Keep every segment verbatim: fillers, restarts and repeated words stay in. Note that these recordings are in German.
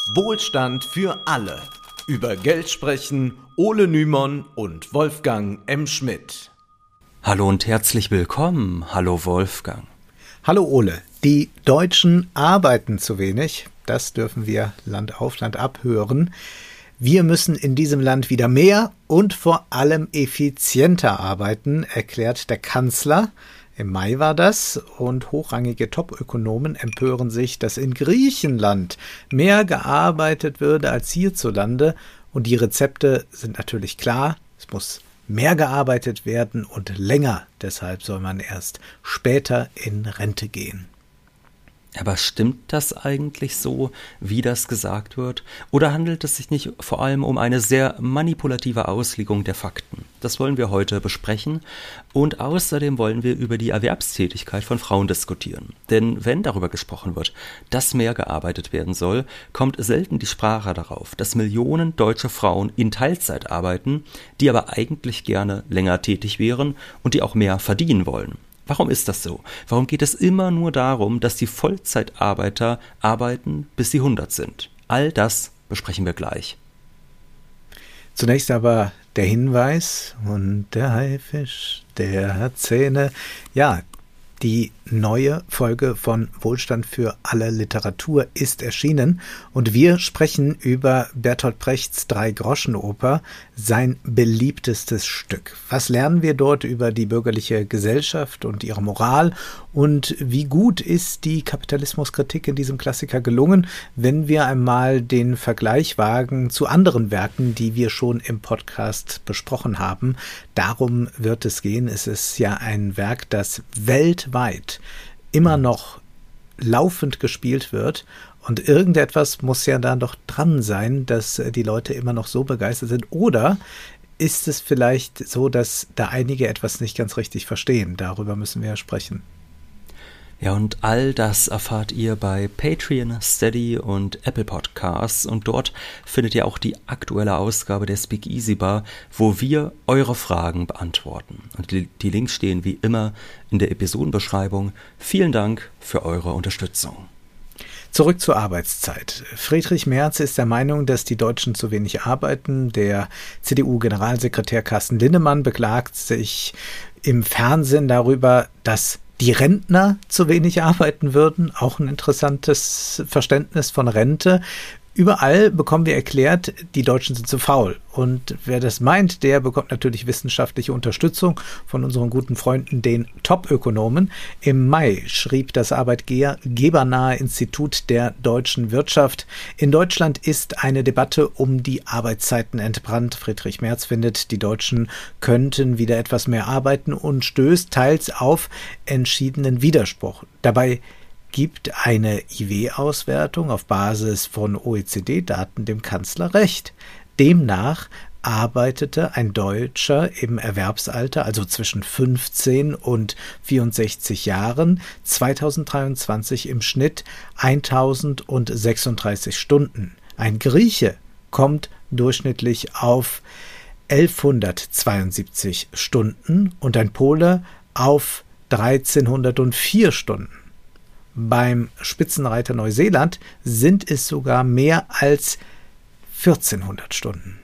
Wohlstand für alle. Über Geld sprechen Ole Nymon und Wolfgang M. Schmidt. Hallo und herzlich willkommen. Hallo Wolfgang. Hallo Ole. Die Deutschen arbeiten zu wenig. Das dürfen wir Land auf Land ab hören. Wir müssen in diesem Land wieder mehr und vor allem effizienter arbeiten, erklärt der Kanzler. Im Mai war das, und hochrangige Top-Ökonomen empören sich, dass in Griechenland mehr gearbeitet würde als hierzulande. Und die Rezepte sind natürlich klar. Es muss mehr gearbeitet werden und länger. Deshalb soll man erst später in Rente gehen. Aber stimmt das eigentlich so, wie das gesagt wird? Oder handelt es sich nicht vor allem um eine sehr manipulative Auslegung der Fakten? Das wollen wir heute besprechen. Und außerdem wollen wir über die Erwerbstätigkeit von Frauen diskutieren. Denn wenn darüber gesprochen wird, dass mehr gearbeitet werden soll, kommt selten die Sprache darauf, dass Millionen deutsche Frauen in Teilzeit arbeiten, die aber eigentlich gerne länger tätig wären und die auch mehr verdienen wollen. Warum ist das so? Warum geht es immer nur darum, dass die Vollzeitarbeiter arbeiten, bis sie hundert sind? All das besprechen wir gleich. Zunächst aber der Hinweis, und der Haifisch, der hat Zähne. Ja, die neue Folge von Wohlstand für alle Literatur ist erschienen und wir sprechen über Bertolt Brechts Drei-Groschen-Oper, sein beliebtestes Stück. Was lernen wir dort über die bürgerliche Gesellschaft und ihre Moral und wie gut ist die Kapitalismuskritik in diesem Klassiker gelungen, wenn wir einmal den Vergleich wagen zu anderen Werken, die wir schon im Podcast besprochen haben. Darum wird es gehen. Es ist ja ein Werk, das weltweit immer noch laufend gespielt wird. Und irgendetwas muss ja da doch dran sein, dass die Leute immer noch so begeistert sind. Oder ist es vielleicht so, dass da einige etwas nicht ganz richtig verstehen? Darüber müssen wir ja sprechen. Ja, und all das erfahrt ihr bei Patreon, Steady und Apple Podcasts. Und dort findet ihr auch die aktuelle Ausgabe der Speak Easy Bar, wo wir eure Fragen beantworten. Und die, die Links stehen wie immer in der Episodenbeschreibung. Vielen Dank für eure Unterstützung. Zurück zur Arbeitszeit. Friedrich Merz ist der Meinung, dass die Deutschen zu wenig arbeiten. Der C D U-Generalsekretär Carsten Linnemann beklagt sich im Fernsehen darüber, dass die Rentner zu wenig arbeiten würden. Auch ein interessantes Verständnis von Rente. Überall bekommen wir erklärt, die Deutschen sind zu faul. Und wer das meint, der bekommt natürlich wissenschaftliche Unterstützung von unseren guten Freunden, den Top-Ökonomen. Im Mai schrieb das arbeitgebernahe Institut der deutschen Wirtschaft: In Deutschland ist eine Debatte um die Arbeitszeiten entbrannt. Friedrich Merz findet, die Deutschen könnten wieder etwas mehr arbeiten und stößt teils auf entschiedenen Widerspruch. Dabei gibt eine I W-Auswertung auf Basis von O E C D-Daten dem Kanzler recht. Demnach arbeitete ein Deutscher im Erwerbsalter, also zwischen fünfzehn und vierundsechzig Jahren, zweitausenddreiundzwanzig im Schnitt eintausendsechsunddreißig Stunden. Ein Grieche kommt durchschnittlich auf elfhundertzweiundsiebzig Stunden und ein Pole auf dreizehnhundertvier Stunden. Beim Spitzenreiter Neuseeland sind es sogar mehr als vierzehnhundert Stunden.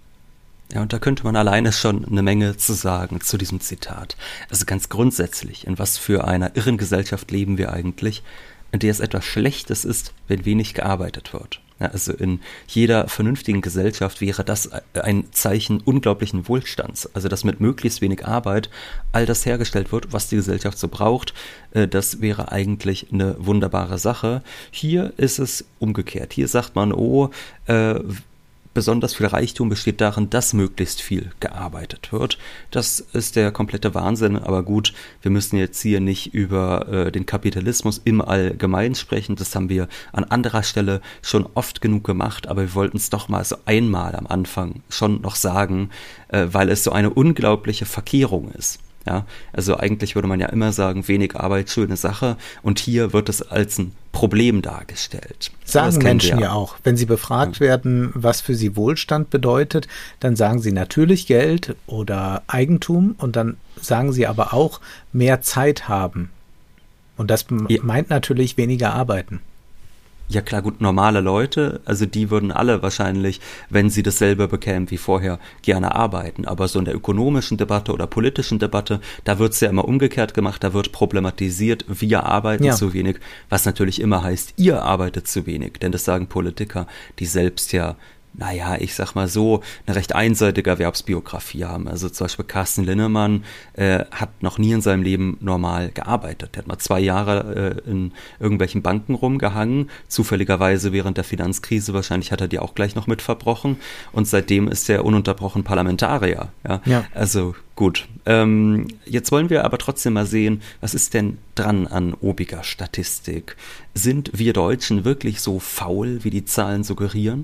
Ja, und da könnte man alleine schon eine Menge zu sagen zu diesem Zitat. Also ganz grundsätzlich, in was für einer irren Gesellschaft leben wir eigentlich, in der es etwas Schlechtes ist, wenn wenig gearbeitet wird. Ja, also in jeder vernünftigen Gesellschaft wäre das ein Zeichen unglaublichen Wohlstands. Also dass mit möglichst wenig Arbeit all das hergestellt wird, was die Gesellschaft so braucht. Das wäre eigentlich eine wunderbare Sache. Hier ist es umgekehrt. Hier sagt man, oh, äh, besonders viel Reichtum besteht darin, dass möglichst viel gearbeitet wird. Das ist der komplette Wahnsinn, aber gut, wir müssen jetzt hier nicht über äh, den Kapitalismus im Allgemeinen sprechen. Das haben wir an anderer Stelle schon oft genug gemacht, aber wir wollten es doch mal so einmal am Anfang schon noch sagen, äh, weil es so eine unglaubliche Verkehrung ist. Ja, also eigentlich würde man ja immer sagen, wenig Arbeit, schöne Sache, und hier wird es als ein Problem dargestellt. Sagen Menschen ja auch. Wenn sie befragt ja. werden, was für sie Wohlstand bedeutet, dann sagen sie natürlich Geld oder Eigentum, und dann sagen sie aber auch mehr Zeit haben. Und das ja. meint natürlich weniger arbeiten. Ja klar, gut, normale Leute, also die würden alle wahrscheinlich, wenn sie dasselbe bekämen wie vorher, gerne arbeiten. Aber so in der ökonomischen Debatte oder politischen Debatte, da wird es ja immer umgekehrt gemacht, da wird problematisiert, wir arbeiten ja. zu wenig, was natürlich immer heißt, ihr arbeitet zu wenig. Denn das sagen Politiker, die selbst ja, naja, ich sag mal so, eine recht einseitige Erwerbsbiografie haben. Also zum Beispiel Carsten Linnemann äh, hat noch nie in seinem Leben normal gearbeitet. Er hat mal zwei Jahre äh, in irgendwelchen Banken rumgehangen, zufälligerweise während der Finanzkrise, wahrscheinlich hat er die auch gleich noch mit verbrochen und seitdem ist er ununterbrochen Parlamentarier. Ja, ja. Also gut. Ähm, jetzt wollen wir aber trotzdem mal sehen, was ist denn dran an obiger Statistik? Sind wir Deutschen wirklich so faul, wie die Zahlen suggerieren?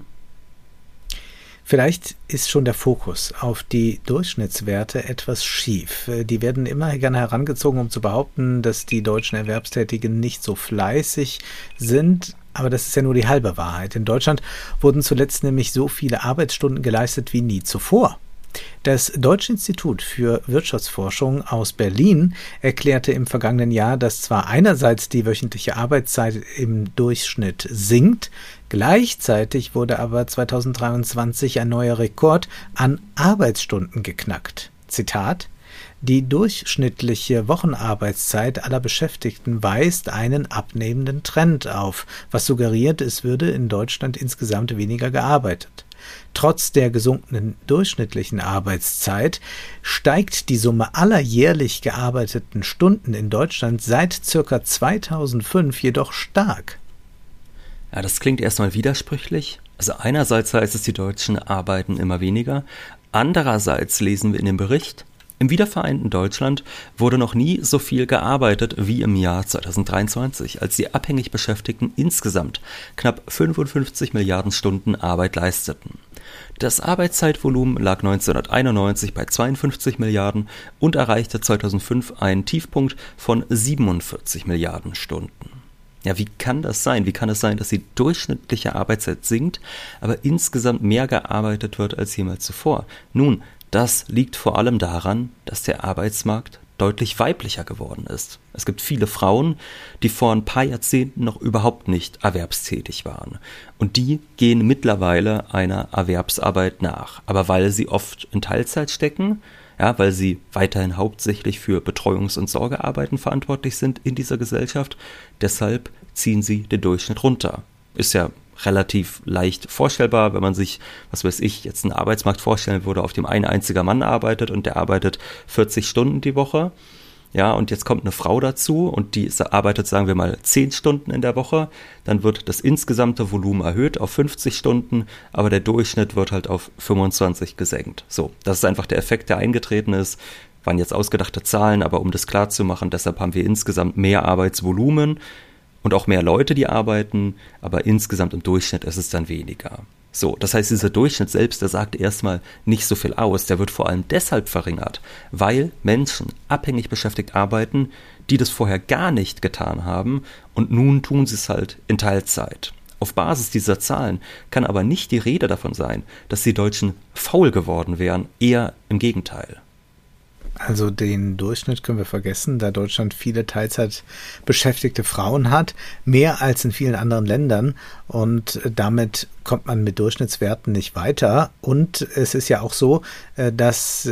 Vielleicht ist schon der Fokus auf die Durchschnittswerte etwas schief. Die werden immer gerne herangezogen, um zu behaupten, dass die deutschen Erwerbstätigen nicht so fleißig sind. Aber das ist ja nur die halbe Wahrheit. In Deutschland wurden zuletzt nämlich so viele Arbeitsstunden geleistet wie nie zuvor. Das Deutsche Institut für Wirtschaftsforschung aus Berlin erklärte im vergangenen Jahr, dass zwar einerseits die wöchentliche Arbeitszeit im Durchschnitt sinkt, gleichzeitig wurde aber zweitausenddreiundzwanzig ein neuer Rekord an Arbeitsstunden geknackt. Zitat: Die durchschnittliche Wochenarbeitszeit aller Beschäftigten weist einen abnehmenden Trend auf, was suggeriert, es würde in Deutschland insgesamt weniger gearbeitet. Trotz der gesunkenen durchschnittlichen Arbeitszeit steigt die Summe aller jährlich gearbeiteten Stunden in Deutschland seit ca. zweitausendfünf jedoch stark. Ja, das klingt erstmal widersprüchlich. Also einerseits heißt es, die Deutschen arbeiten immer weniger. Andererseits lesen wir in dem Bericht, im wiedervereinten Deutschland wurde noch nie so viel gearbeitet wie im Jahr zweitausenddreiundzwanzig, als die abhängig Beschäftigten insgesamt knapp fünfundfünfzig Milliarden Stunden Arbeit leisteten. Das Arbeitszeitvolumen lag neunzehnhunderteinundneunzig bei zweiundfünfzig Milliarden und erreichte zweitausendfünf einen Tiefpunkt von siebenundvierzig Milliarden Stunden. Ja, wie kann das sein? Wie kann es sein, dass die durchschnittliche Arbeitszeit sinkt, aber insgesamt mehr gearbeitet wird als jemals zuvor? Nun, das liegt vor allem daran, dass der Arbeitsmarkt deutlich weiblicher geworden ist. Es gibt viele Frauen, die vor ein paar Jahrzehnten noch überhaupt nicht erwerbstätig waren. Und die gehen mittlerweile einer Erwerbsarbeit nach. Aber weil sie oft in Teilzeit stecken, ja, weil sie weiterhin hauptsächlich für Betreuungs- und Sorgearbeiten verantwortlich sind in dieser Gesellschaft, deshalb ziehen sie den Durchschnitt runter. Ist ja relativ leicht vorstellbar, wenn man sich, was weiß ich, jetzt einen Arbeitsmarkt vorstellen würde, auf dem ein einziger Mann arbeitet und der arbeitet vierzig Stunden die Woche. Ja, und jetzt kommt eine Frau dazu und die arbeitet, sagen wir mal, zehn Stunden in der Woche. Dann wird das insgesamte Volumen erhöht auf fünfzig Stunden, aber der Durchschnitt wird halt auf fünfundzwanzig gesenkt. So, das ist einfach der Effekt, der eingetreten ist. Waren jetzt ausgedachte Zahlen, aber um das klar zu machen, deshalb haben wir insgesamt mehr Arbeitsvolumen und auch mehr Leute, die arbeiten, aber insgesamt im Durchschnitt ist es dann weniger. So, das heißt, dieser Durchschnitt selbst, der sagt erstmal nicht so viel aus, der wird vor allem deshalb verringert, weil Menschen abhängig beschäftigt arbeiten, die das vorher gar nicht getan haben und nun tun sie es halt in Teilzeit. Auf Basis dieser Zahlen kann aber nicht die Rede davon sein, dass die Deutschen faul geworden wären, eher im Gegenteil. Also den Durchschnitt können wir vergessen, da Deutschland viele Teilzeit beschäftigte Frauen hat, mehr als in vielen anderen Ländern, und damit kommt man mit Durchschnittswerten nicht weiter. Und es ist ja auch so, dass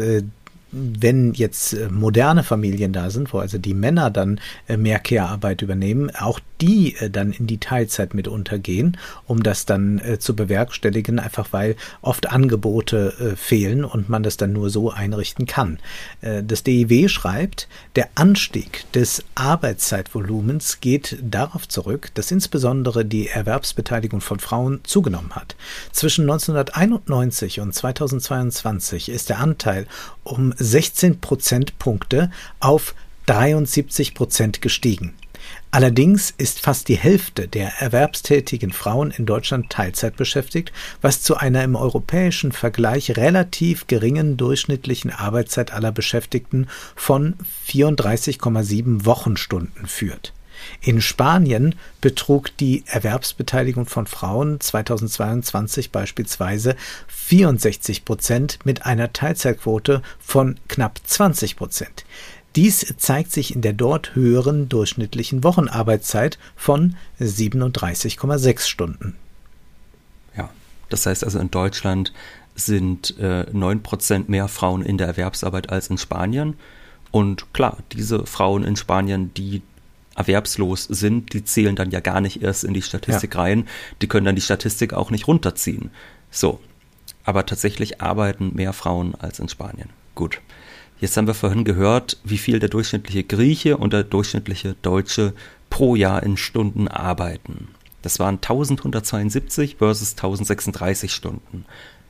wenn jetzt moderne Familien da sind, wo also die Männer dann mehr Care-Arbeit übernehmen, auch die dann in die Teilzeit mit untergehen, um das dann zu bewerkstelligen, einfach weil oft Angebote fehlen und man das dann nur so einrichten kann. Das D I W schreibt, der Anstieg des Arbeitszeitvolumens geht darauf zurück, dass insbesondere die Erwerbsbeteiligung von Frauen zugenommen hat. Zwischen neunzehnhunderteinundneunzig und zweitausendzweiundzwanzig ist der Anteil um sechzehn Prozentpunkte auf dreiundsiebzig Prozent gestiegen. Allerdings ist fast die Hälfte der erwerbstätigen Frauen in Deutschland Teilzeit beschäftigt, was zu einer im europäischen Vergleich relativ geringen durchschnittlichen Arbeitszeit aller Beschäftigten von vierunddreißig Komma sieben Wochenstunden führt. In Spanien betrug die Erwerbsbeteiligung von Frauen zweitausendzweiundzwanzig beispielsweise vierundsechzig Prozent mit einer Teilzeitquote von knapp zwanzig Prozent. Dies zeigt sich in der dort höheren durchschnittlichen Wochenarbeitszeit von siebenunddreißig Komma sechs Stunden. Ja, das heißt also in Deutschland sind äh, neun Prozent mehr Frauen in der Erwerbsarbeit als in Spanien. Und klar, diese Frauen in Spanien, die erwerbslos sind, die zählen dann ja gar nicht erst in die Statistik ja. rein. Die können dann die Statistik auch nicht runterziehen. So, aber tatsächlich arbeiten mehr Frauen als in Spanien. Gut, jetzt haben wir vorhin gehört, wie viel der durchschnittliche Grieche und der durchschnittliche Deutsche pro Jahr in Stunden arbeiten. Das waren eintausendeinhundertzweiundsiebzig versus eintausendsechsunddreißig Stunden.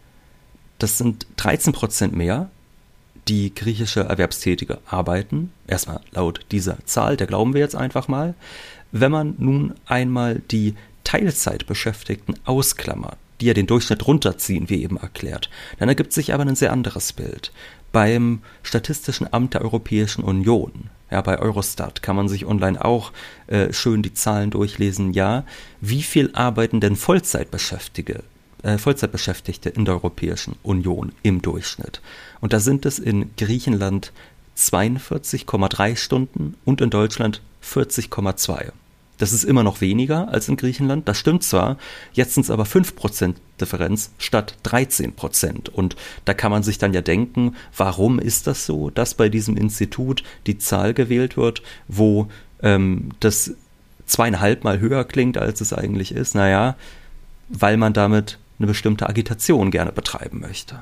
Das sind dreizehn Prozent mehr, die griechische Erwerbstätige arbeiten. Erstmal laut dieser Zahl, der glauben wir jetzt einfach mal. Wenn man nun einmal die Teilzeitbeschäftigten ausklammert, die ja den Durchschnitt runterziehen, wie eben erklärt, dann ergibt sich aber ein sehr anderes Bild. Beim Statistischen Amt der Europäischen Union, ja, bei Eurostat kann man sich online auch äh, schön die Zahlen durchlesen, ja, wie viel arbeiten denn Vollzeitbeschäftigte, äh, Vollzeitbeschäftigte in der Europäischen Union im Durchschnitt? Und da sind es in Griechenland zweiundvierzig Komma drei Stunden und in Deutschland vierzig Komma zwei. Das ist immer noch weniger als in Griechenland, das stimmt zwar, jetzt sind es aber fünf Prozent Differenz statt dreizehn Prozent. Und da kann man sich dann ja denken, warum ist das so, dass bei diesem Institut die Zahl gewählt wird, wo ähm, das zweieinhalb Mal höher klingt, als es eigentlich ist? Naja, weil man damit eine bestimmte Agitation gerne betreiben möchte.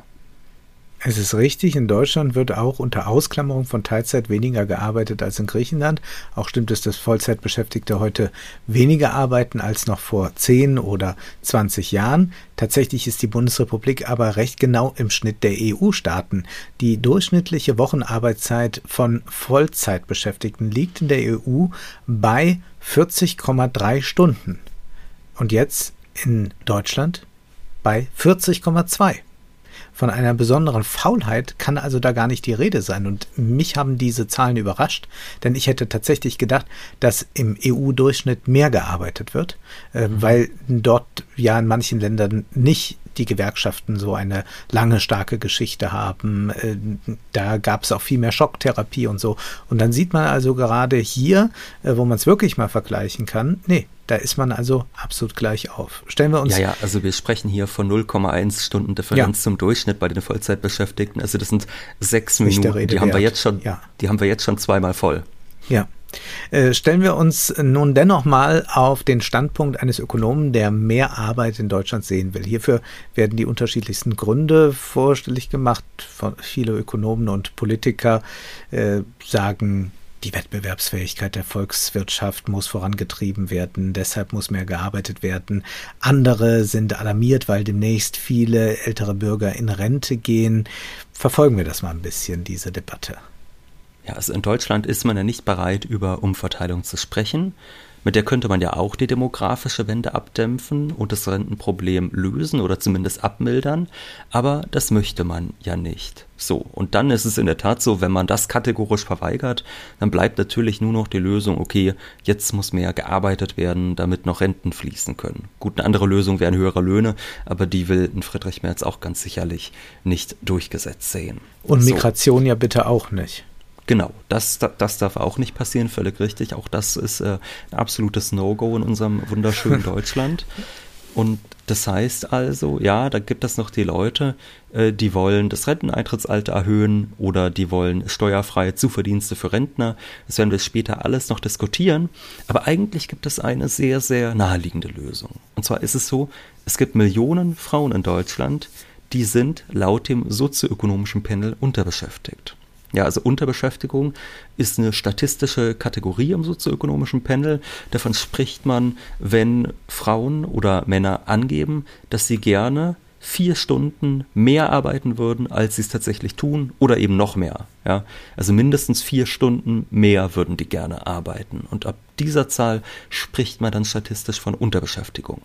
Es ist richtig, in Deutschland wird auch unter Ausklammerung von Teilzeit weniger gearbeitet als in Griechenland. Auch stimmt es, dass Vollzeitbeschäftigte heute weniger arbeiten als noch vor zehn oder zwanzig Jahren. Tatsächlich ist die Bundesrepublik aber recht genau im Schnitt der E U-Staaten. Die durchschnittliche Wochenarbeitszeit von Vollzeitbeschäftigten liegt in der E U bei vierzig Komma drei Stunden. Und jetzt in Deutschland bei vierzig Komma zwei. Von einer besonderen Faulheit kann also da gar nicht die Rede sein. Und mich haben diese Zahlen überrascht, denn ich hätte tatsächlich gedacht, dass im E U-Durchschnitt mehr gearbeitet wird, äh, mhm. weil dort ja in manchen Ländern nicht die Gewerkschaften so eine lange, starke Geschichte haben. Äh, da gab es auch viel mehr Schocktherapie und so. Und dann sieht man also gerade hier, äh, wo man es wirklich mal vergleichen kann, nee, da ist man also absolut gleich auf. Stellen wir uns... Ja, ja, also wir sprechen hier von null Komma eins Stunden Differenz ja. zum Durchschnitt bei den Vollzeitbeschäftigten. Also das sind sechs Minuten, die haben wir jetzt schon, ja. die haben wir jetzt schon zweimal voll. Ja. Äh, stellen wir uns nun dennoch mal auf den Standpunkt eines Ökonomen, der mehr Arbeit in Deutschland sehen will. Hierfür werden die unterschiedlichsten Gründe vorstellig gemacht. Viele Ökonomen und Politiker äh, sagen, die Wettbewerbsfähigkeit der Volkswirtschaft muss vorangetrieben werden, deshalb muss mehr gearbeitet werden. Andere sind alarmiert, weil demnächst viele ältere Bürger in Rente gehen. Verfolgen wir das mal ein bisschen, diese Debatte. Ja, also in Deutschland ist man ja nicht bereit, über Umverteilung zu sprechen. Mit der könnte man ja auch die demografische Wende abdämpfen und das Rentenproblem lösen oder zumindest abmildern, aber das möchte man ja nicht. So, und dann ist es in der Tat so, wenn man das kategorisch verweigert, dann bleibt natürlich nur noch die Lösung, okay, jetzt muss mehr gearbeitet werden, damit noch Renten fließen können. Gut, eine andere Lösung wären höhere Löhne, aber die will ein Friedrich Merz auch ganz sicherlich nicht durchgesetzt sehen. Und Migration so. Ja bitte auch nicht. Genau, das, das darf auch nicht passieren, völlig richtig. Auch das ist äh, ein absolutes No-Go in unserem wunderschönen Deutschland. Und das heißt also, ja, da gibt es noch die Leute, äh, die wollen das Renteneintrittsalter erhöhen oder die wollen steuerfreie Zuverdienste für Rentner. Das werden wir später alles noch diskutieren. Aber eigentlich gibt es eine sehr, sehr naheliegende Lösung. Und zwar ist es so, es gibt Millionen Frauen in Deutschland, die sind laut dem sozioökonomischen Panel unterbeschäftigt. Ja, also Unterbeschäftigung ist eine statistische Kategorie im sozioökonomischen Panel. Davon spricht man, wenn Frauen oder Männer angeben, dass sie gerne vier Stunden mehr arbeiten würden, als sie es tatsächlich tun, oder eben noch mehr. Ja, also mindestens vier Stunden mehr würden die gerne arbeiten. Und ab dieser Zahl spricht man dann statistisch von Unterbeschäftigung.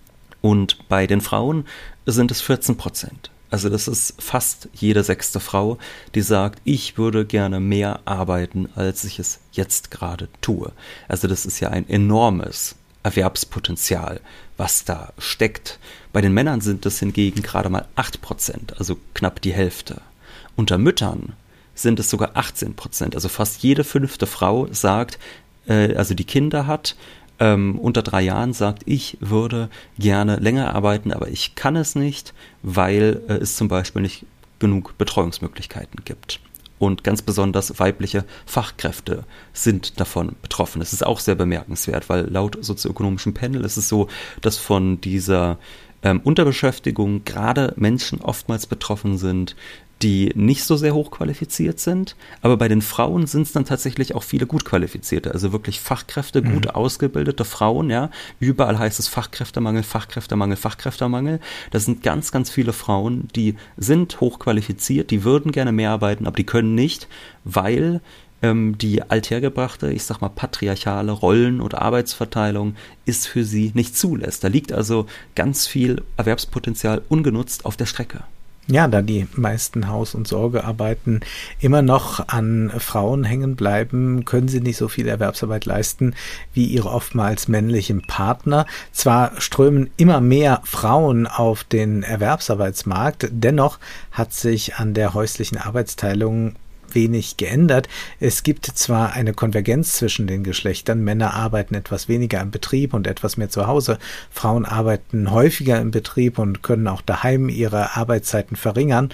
Und bei den Frauen sind es vierzehn Prozent. Also das ist fast jede sechste Frau, die sagt, ich würde gerne mehr arbeiten, als ich es jetzt gerade tue. Also das ist ja ein enormes Erwerbspotenzial, was da steckt. Bei den Männern sind es hingegen gerade mal acht Prozent, also knapp die Hälfte. Unter Müttern sind es sogar achtzehn Prozent. Also fast jede fünfte Frau sagt, äh, also die Kinder hat, ähm, unter drei Jahren sagt, ich würde gerne länger arbeiten, aber ich kann es nicht, weil äh, es zum Beispiel nicht genug Betreuungsmöglichkeiten gibt. Und ganz besonders weibliche Fachkräfte sind davon betroffen. Das ist auch sehr bemerkenswert, weil laut sozioökonomischem Panel ist es so, dass von dieser ähm, Unterbeschäftigung gerade Menschen oftmals betroffen sind, die nicht so sehr hochqualifiziert sind, aber bei den Frauen sind es dann tatsächlich auch viele gut qualifizierte, also wirklich Fachkräfte, mhm. gut ausgebildete Frauen, ja, überall heißt es Fachkräftemangel, Fachkräftemangel, Fachkräftemangel, das sind ganz, ganz viele Frauen, die sind hochqualifiziert, die würden gerne mehr arbeiten, aber die können nicht, weil ähm, die althergebrachte, ich sag mal patriarchale Rollen- oder Arbeitsverteilung ist für sie nicht zulässt. Da liegt also ganz viel Erwerbspotenzial ungenutzt auf der Strecke. Ja, da die meisten Haus- und Sorgearbeiten immer noch an Frauen hängen bleiben, können sie nicht so viel Erwerbsarbeit leisten wie ihre oftmals männlichen Partner. Zwar strömen immer mehr Frauen auf den Erwerbsarbeitsmarkt, dennoch hat sich an der häuslichen Arbeitsteilung wenig geändert. Es gibt zwar eine Konvergenz zwischen den Geschlechtern, Männer arbeiten etwas weniger im Betrieb und etwas mehr zu Hause, Frauen arbeiten häufiger im Betrieb und können auch daheim ihre Arbeitszeiten verringern,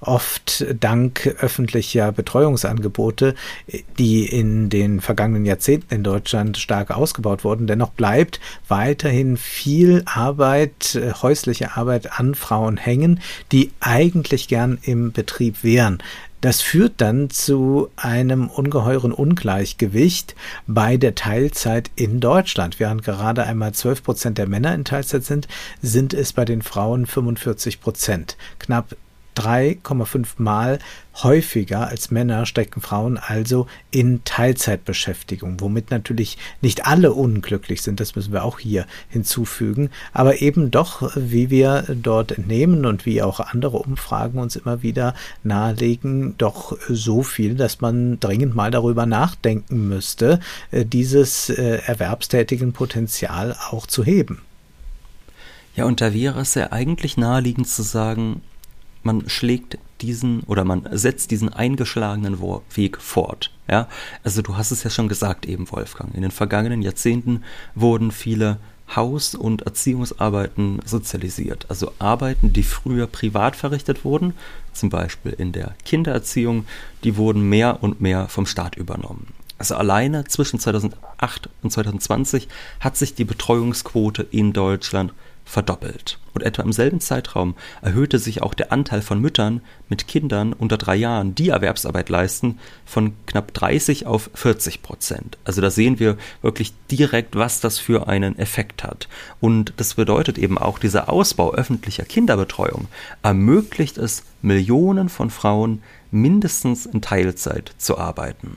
oft dank öffentlicher Betreuungsangebote, die in den vergangenen Jahrzehnten in Deutschland stark ausgebaut wurden. Dennoch bleibt weiterhin viel Arbeit, häusliche Arbeit an Frauen hängen, die eigentlich gern im Betrieb wären. Das führt dann zu einem ungeheuren Ungleichgewicht bei der Teilzeit in Deutschland. Während gerade einmal zwölf Prozent der Männer in Teilzeit sind, sind es bei den Frauen fünfundvierzig Prozent. Knapp drei Komma fünf Mal häufiger als Männer stecken Frauen also in Teilzeitbeschäftigung, womit natürlich nicht alle unglücklich sind, das müssen wir auch hier hinzufügen, aber eben doch, wie wir dort entnehmen und wie auch andere Umfragen uns immer wieder nahelegen, doch so viel, dass man dringend mal darüber nachdenken müsste, dieses erwerbstätigen Potenzial auch zu heben. Ja, und da wäre es ja eigentlich naheliegend zu sagen, man schlägt diesen oder man setzt diesen eingeschlagenen Weg fort. Ja? Also du hast es ja schon gesagt eben, Wolfgang. In den vergangenen Jahrzehnten wurden viele Haus- und Erziehungsarbeiten sozialisiert. Also Arbeiten, die früher privat verrichtet wurden, zum Beispiel in der Kindererziehung, die wurden mehr und mehr vom Staat übernommen. Also alleine zwischen zweitausendacht und zweitausendzwanzig hat sich die Betreuungsquote in Deutschland verdoppelt. Und etwa im selben Zeitraum erhöhte sich auch der Anteil von Müttern mit Kindern unter drei Jahren, die Erwerbsarbeit leisten, von knapp dreißig auf vierzig Prozent. Also da sehen wir wirklich direkt, was das für einen Effekt hat. Und das bedeutet eben auch, dieser Ausbau öffentlicher Kinderbetreuung ermöglicht es Millionen von Frauen, mindestens in Teilzeit zu arbeiten.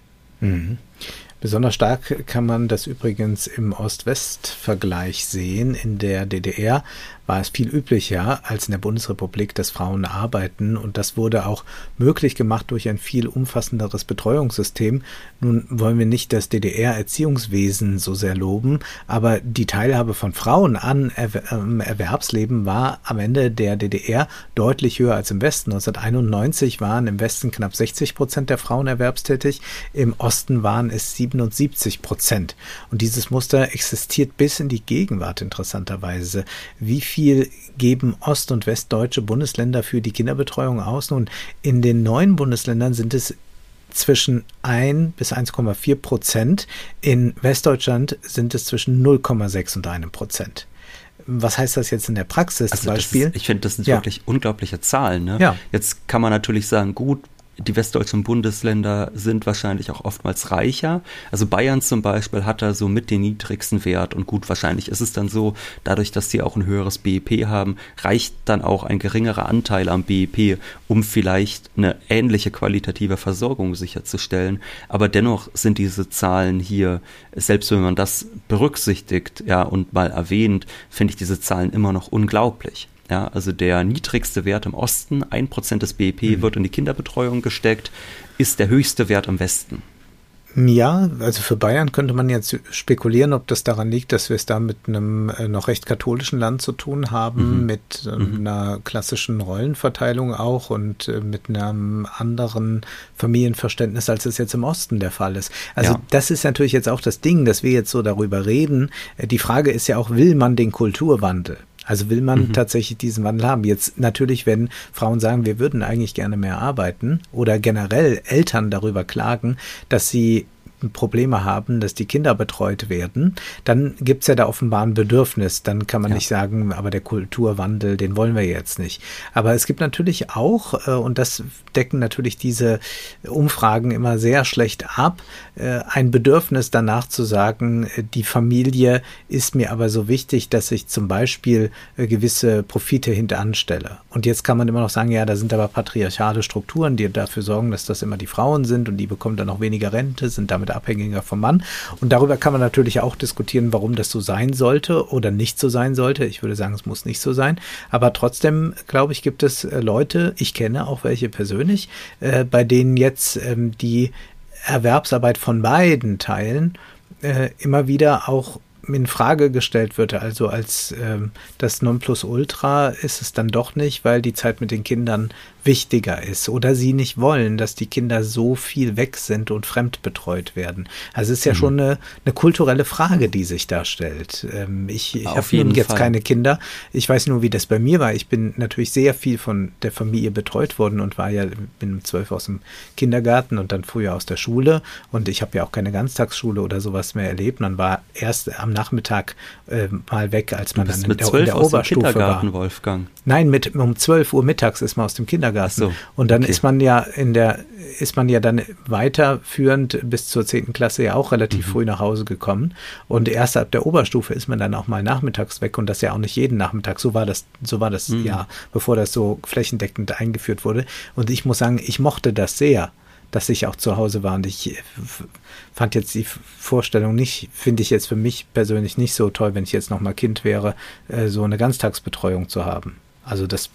Mhm. Besonders stark kann man das übrigens im Ost-West-Vergleich sehen. In der D D R war es viel üblicher als in der Bundesrepublik, dass Frauen arbeiten, und das wurde auch möglich gemacht durch ein viel umfassenderes Betreuungssystem. Nun wollen wir nicht das D D R-Erziehungswesen so sehr loben, aber die Teilhabe von Frauen an Erwer- Erwerbsleben war am Ende der D D R deutlich höher als im Westen. neunzehnhunderteinundneunzig waren im Westen knapp sechzig Prozent der Frauen erwerbstätig, im Osten waren es siebenundsiebzig Prozent. Und dieses Muster existiert bis in die Gegenwart interessanterweise. Wie viel geben ost- und westdeutsche Bundesländer für die Kinderbetreuung aus? Nun, in den neuen Bundesländern sind es zwischen ein bis eins Komma vier Prozent. In Westdeutschland sind es zwischen null Komma sechs und einem Prozent. Was heißt das jetzt in der Praxis also zum Beispiel? Ist, ich finde, das sind ja. wirklich unglaubliche Zahlen. Ne? Ja. Jetzt kann man natürlich sagen, gut, die westdeutschen Bundesländer sind wahrscheinlich auch oftmals reicher. Also Bayern zum Beispiel hat da so mit den niedrigsten Wert, und gut, wahrscheinlich ist es dann so, dadurch, dass sie auch ein höheres B I P haben, reicht dann auch ein geringerer Anteil am B I P, um vielleicht eine ähnliche qualitative Versorgung sicherzustellen. Aber dennoch sind diese Zahlen hier, selbst wenn man das berücksichtigt, ja, und mal erwähnt, finde ich diese Zahlen immer noch unglaublich. Ja, also der niedrigste Wert im Osten, ein Prozent des B I P, mhm. wird in die Kinderbetreuung gesteckt, ist der höchste Wert im Westen. Ja, also für Bayern könnte man jetzt spekulieren, ob das daran liegt, dass wir es da mit einem äh, noch recht katholischen Land zu tun haben, mhm. mit äh, mhm. einer klassischen Rollenverteilung auch und äh, mit einem anderen Familienverständnis, als es jetzt im Osten der Fall ist. Also ja. das ist natürlich jetzt auch das Ding, dass wir jetzt so darüber reden. Äh, die Frage ist ja auch, will man den Kulturwandel? Also will man mhm. tatsächlich diesen Wandel haben? Jetzt natürlich, wenn Frauen sagen, wir würden eigentlich gerne mehr arbeiten oder generell Eltern darüber klagen, dass sie Probleme haben, dass die Kinder betreut werden, dann gibt es ja da offenbar ein Bedürfnis. Dann kann man ja. nicht sagen, aber der Kulturwandel, den wollen wir jetzt nicht. Aber es gibt natürlich auch, und das decken natürlich diese Umfragen immer sehr schlecht ab, ein Bedürfnis danach zu sagen, die Familie ist mir aber so wichtig, dass ich zum Beispiel gewisse Profite hinteranstelle. Und jetzt kann man immer noch sagen, ja, da sind aber patriarchale Strukturen, die dafür sorgen, dass das immer die Frauen sind und die bekommen dann auch weniger Rente, sind damit abhängiger vom Mann. Und darüber kann man natürlich auch diskutieren, warum das so sein sollte oder nicht so sein sollte. Ich würde sagen, es muss nicht so sein. Aber trotzdem, glaube ich, gibt es Leute, ich kenne auch welche persönlich, äh, bei denen jetzt ähm, die Erwerbsarbeit von beiden Teilen äh, immer wieder auch in Frage gestellt wird. Also als ähm, das Nonplusultra ist es dann doch nicht, weil die Zeit mit den Kindern wichtiger ist oder sie nicht wollen, dass die Kinder so viel weg sind und fremdbetreut werden. Also es ist ja mhm. schon eine, eine kulturelle Frage, die sich da stellt. Ähm, ich ich habe jetzt Fall. keine Kinder. Ich weiß nur, wie das bei mir war. Ich bin natürlich sehr viel von der Familie betreut worden und war ja, bin um zwölf aus dem Kindergarten und dann früher aus der Schule und ich habe ja auch keine Ganztagsschule oder sowas mehr erlebt. Man war erst am Nachmittag äh, mal weg, als man dann in der, in der Oberstufe war. Wolfgang. Nein, mit um zwölf Uhr mittags ist man aus dem Kindergarten. So, und dann okay. ist man ja in der, ist man ja dann weiterführend bis zur zehnten Klasse ja auch relativ mhm. früh nach Hause gekommen. Und erst ab der Oberstufe ist man dann auch mal nachmittags weg und das ja auch nicht jeden Nachmittag. So war das, so war das mhm. ja, bevor das so flächendeckend eingeführt wurde. Und ich muss sagen, ich mochte das sehr, dass ich auch zu Hause war. Und ich fand jetzt die Vorstellung nicht, finde ich jetzt für mich persönlich nicht so toll, wenn ich jetzt noch mal Kind wäre, so eine Ganztagsbetreuung zu haben. Also das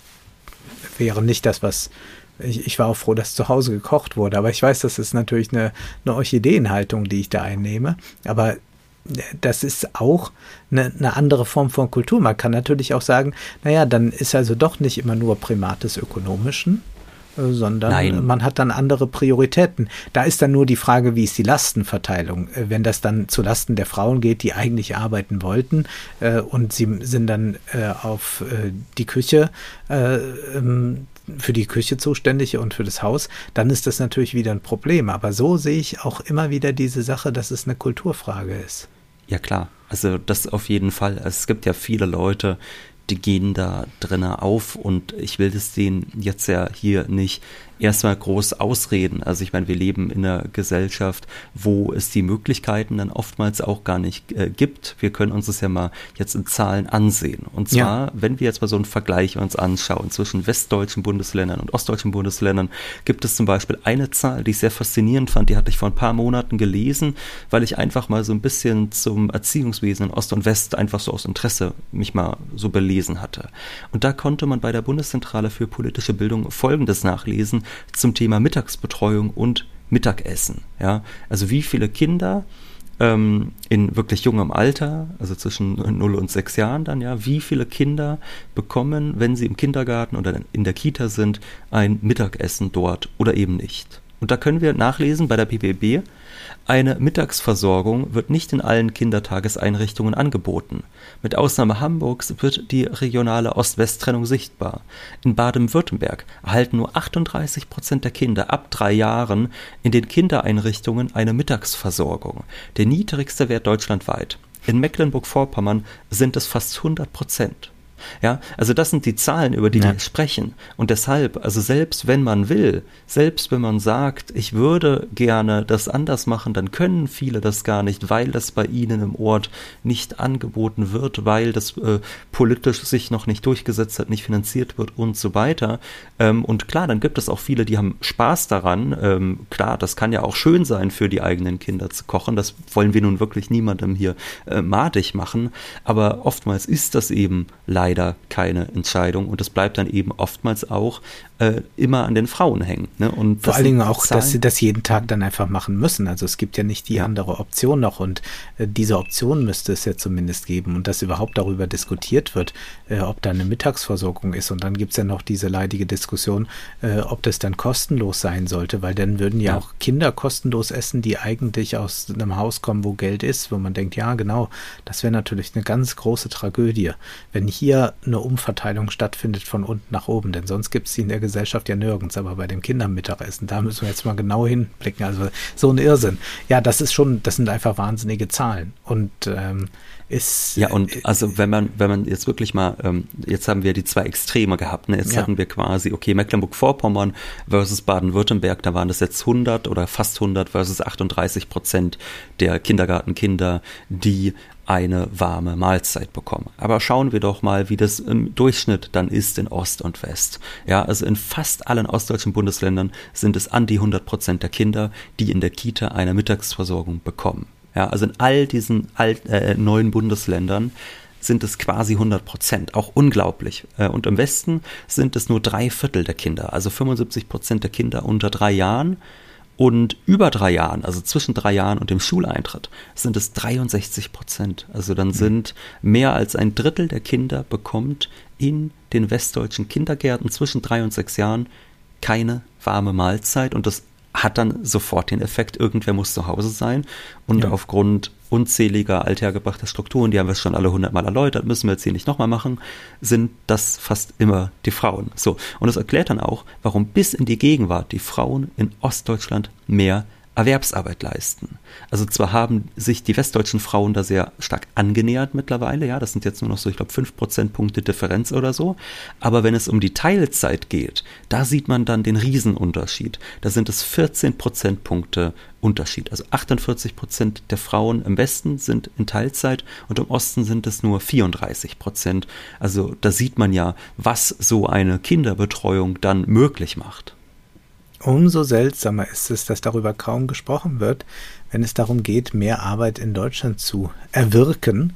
wäre nicht das, was ich, ich war auch froh, dass zu Hause gekocht wurde, aber ich weiß, das ist natürlich eine, eine Orchideenhaltung, die ich da einnehme, aber das ist auch eine, eine andere Form von Kultur. Man kann natürlich auch sagen, naja, dann ist also doch nicht immer nur Primat des Ökonomischen, sondern Nein. man hat dann andere Prioritäten. Da ist dann nur die Frage, wie ist die Lastenverteilung? Wenn das dann zu Lasten der Frauen geht, die eigentlich arbeiten wollten äh, und sie sind dann äh, auf äh, die Küche, äh, ähm, für die Küche zuständig und für das Haus, dann ist das natürlich wieder ein Problem. Aber so sehe ich auch immer wieder diese Sache, dass es eine Kulturfrage ist. Ja klar, also das auf jeden Fall. Es gibt ja viele Leute, die gehen da drinnen auf und ich will das denen jetzt ja hier nicht erstmal groß ausreden. Also ich meine, wir leben in einer Gesellschaft, wo es die Möglichkeiten dann oftmals auch gar nicht äh, gibt. Wir können uns das ja mal jetzt in Zahlen ansehen. Und zwar, ja. wenn wir jetzt mal so einen Vergleich uns anschauen zwischen westdeutschen Bundesländern und ostdeutschen Bundesländern, gibt es zum Beispiel eine Zahl, die ich sehr faszinierend fand, die hatte ich vor ein paar Monaten gelesen, weil ich einfach mal so ein bisschen zum Erziehungswesen in Ost und West einfach so aus Interesse mich mal so belesen hatte. Und da konnte man bei der Bundeszentrale für politische Bildung Folgendes nachlesen zum Thema Mittagsbetreuung und Mittagessen. Ja, also wie viele Kinder ähm, in wirklich jungem Alter, also zwischen null und sechs Jahren dann, ja, wie viele Kinder bekommen, wenn sie im Kindergarten oder in der Kita sind, ein Mittagessen dort oder eben nicht. Und da können wir nachlesen bei der P B B, eine Mittagsversorgung wird nicht in allen Kindertageseinrichtungen angeboten. Mit Ausnahme Hamburgs wird die regionale Ost-West-Trennung sichtbar. In Baden-Württemberg erhalten nur achtunddreißig Prozent der Kinder ab drei Jahren in den Kindereinrichtungen eine Mittagsversorgung, der niedrigste Wert deutschlandweit. In Mecklenburg-Vorpommern sind es fast hundert Prozent. Ja, also das sind die Zahlen, über die ja. wir sprechen. Und deshalb, also selbst wenn man will, selbst wenn man sagt, ich würde gerne das anders machen, dann können viele das gar nicht, weil das bei ihnen im Ort nicht angeboten wird, weil das äh, politisch sich noch nicht durchgesetzt hat, nicht finanziert wird und so weiter. Ähm, und klar, dann gibt es auch viele, die haben Spaß daran. Ähm, klar, das kann ja auch schön sein, für die eigenen Kinder zu kochen. Das wollen wir nun wirklich niemandem hier äh, madig machen. Aber oftmals ist das eben leider leider keine Entscheidung und es bleibt dann eben oftmals auch äh, immer an den Frauen hängen. Ne? Und vor allen Dingen auch, Zahlen, dass sie das jeden Tag dann einfach machen müssen. Also es gibt ja nicht die ja. andere Option noch und äh, diese Option müsste es ja zumindest geben und dass überhaupt darüber diskutiert wird, äh, ob da eine Mittagsversorgung ist. Und dann gibt es ja noch diese leidige Diskussion, äh, ob das dann kostenlos sein sollte, weil dann würden ja, ja auch Kinder kostenlos essen, die eigentlich aus einem Haus kommen, wo Geld ist, wo man denkt, ja genau, das wäre natürlich eine ganz große Tragödie, wenn hier eine Umverteilung stattfindet von unten nach oben, denn sonst gibt es die in der Gesellschaft ja nirgends, aber bei dem Kindermittagessen, da müssen wir jetzt mal genau hinblicken, also so ein Irrsinn. Ja, das ist schon, das sind einfach wahnsinnige Zahlen und ähm, ist... Ja, und also wenn man, wenn man jetzt wirklich mal, ähm, jetzt haben wir die zwei Extreme gehabt, ne? Jetzt ja. hatten wir quasi, okay, Mecklenburg-Vorpommern versus Baden-Württemberg, da waren das jetzt hundert oder fast hundert versus achtunddreißig Prozent der Kindergartenkinder, die eine warme Mahlzeit bekommen. Aber schauen wir doch mal, wie das im Durchschnitt dann ist in Ost und West. Ja, also in fast allen ostdeutschen Bundesländern sind es an die hundert Prozent der Kinder, die in der Kita eine Mittagsversorgung bekommen. Ja, also in all diesen alt, äh, neuen Bundesländern sind es quasi hundert Prozent, auch unglaublich. Und im Westen sind es nur drei Viertel der Kinder, also fünfundsiebzig Prozent der Kinder unter drei Jahren. Und über drei Jahren, also zwischen drei Jahren und dem Schuleintritt, sind es dreiundsechzig Prozent. Also dann sind mehr als ein Drittel der Kinder bekommt in den westdeutschen Kindergärten zwischen drei und sechs Jahren keine warme Mahlzeit. Und das hat dann sofort den Effekt, irgendwer muss zu Hause sein. Und ja. aufgrund unzähliger althergebrachter Strukturen, die haben wir schon alle hundertmal erläutert, müssen wir jetzt hier nicht nochmal machen, sind das fast immer die Frauen. So, und das erklärt dann auch, warum bis in die Gegenwart die Frauen in Ostdeutschland mehr Erwerbsarbeit leisten. Also zwar haben sich die westdeutschen Frauen da sehr stark angenähert mittlerweile, ja, das sind jetzt nur noch so, ich glaube, fünf Prozentpunkte Differenz oder so, aber wenn es um die Teilzeit geht, da sieht man dann den Riesenunterschied. Da sind es vierzehn Prozentpunkte Unterschied. Also achtundvierzig Prozent der Frauen im Westen sind in Teilzeit und im Osten sind es nur vierunddreißig Prozent. Also da sieht man ja, was so eine Kinderbetreuung dann möglich macht. Umso seltsamer ist es, dass darüber kaum gesprochen wird, wenn es darum geht, mehr Arbeit in Deutschland zu erwirken.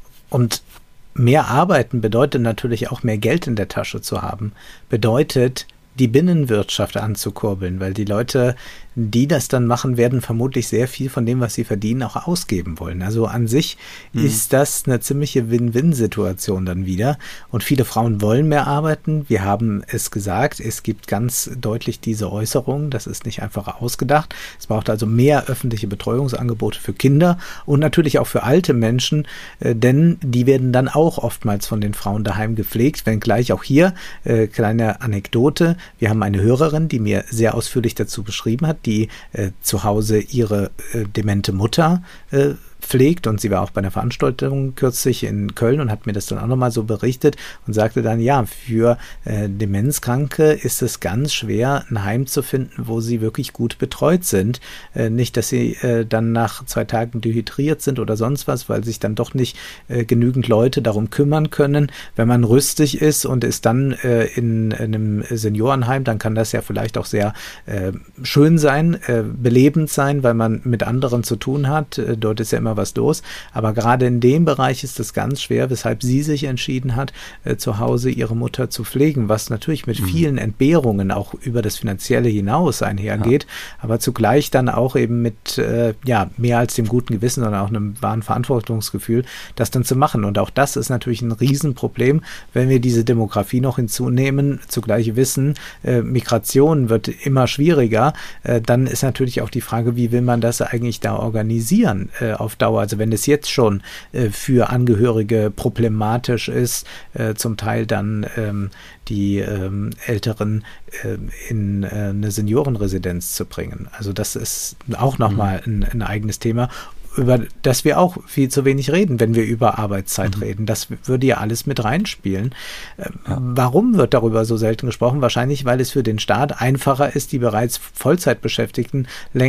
Und mehr arbeiten bedeutet natürlich auch mehr Geld in der Tasche zu haben, bedeutet die Binnenwirtschaft anzukurbeln, weil die Leute, die das dann machen, werden vermutlich sehr viel von dem, was sie verdienen, auch ausgeben wollen. Also an sich mhm. ist das eine ziemliche Win-Win-Situation dann wieder. Und viele Frauen wollen mehr arbeiten. Wir haben es gesagt, es gibt ganz deutlich diese Äußerung. Das ist nicht einfach ausgedacht. Es braucht also mehr öffentliche Betreuungsangebote für Kinder und natürlich auch für alte Menschen, äh, denn die werden dann auch oftmals von den Frauen daheim gepflegt. Wenngleich auch hier, äh, kleine Anekdote, wir haben eine Hörerin, die mir sehr ausführlich dazu beschrieben hat, die äh, zu Hause ihre äh, demente Mutter äh, pflegt und sie war auch bei einer Veranstaltung kürzlich in Köln und hat mir das dann auch nochmal so berichtet und sagte dann, ja, für äh, Demenzkranke ist es ganz schwer, ein Heim zu finden, wo sie wirklich gut betreut sind. Äh, nicht, dass sie äh, dann nach zwei Tagen dehydriert sind oder sonst was, weil sich dann doch nicht äh, genügend Leute darum kümmern können. Wenn man rüstig ist und ist dann äh, in, in einem Seniorenheim, dann kann das ja vielleicht auch sehr äh, schön sein, äh, belebend sein, weil man mit anderen zu tun hat. Äh, dort ist ja immer was los, aber gerade in dem Bereich ist es ganz schwer, weshalb sie sich entschieden hat, äh, zu Hause ihre Mutter zu pflegen, was natürlich mit mhm. vielen Entbehrungen auch über das Finanzielle hinaus einhergeht, ja. aber zugleich dann auch eben mit äh, ja mehr als dem guten Gewissen, sondern auch einem wahren Verantwortungsgefühl, das dann zu machen. Und auch das ist natürlich ein Riesenproblem, wenn wir diese Demografie noch hinzunehmen, zugleich wissen, äh, Migration wird immer schwieriger, äh, dann ist natürlich auch die Frage, wie will man das eigentlich da organisieren äh, auf Dauer. Also wenn es jetzt schon äh, für Angehörige problematisch ist, äh, zum Teil dann ähm, die ähm, Älteren äh, in äh, eine Seniorenresidenz zu bringen. Also das ist auch nochmal mhm. ein, ein eigenes Thema, über das wir auch viel zu wenig reden, wenn wir über Arbeitszeit mhm. reden. Das würde ja alles mit reinspielen. Äh, ja. Warum wird darüber so selten gesprochen? Wahrscheinlich, weil es für den Staat einfacher ist, die bereits Vollzeitbeschäftigten länger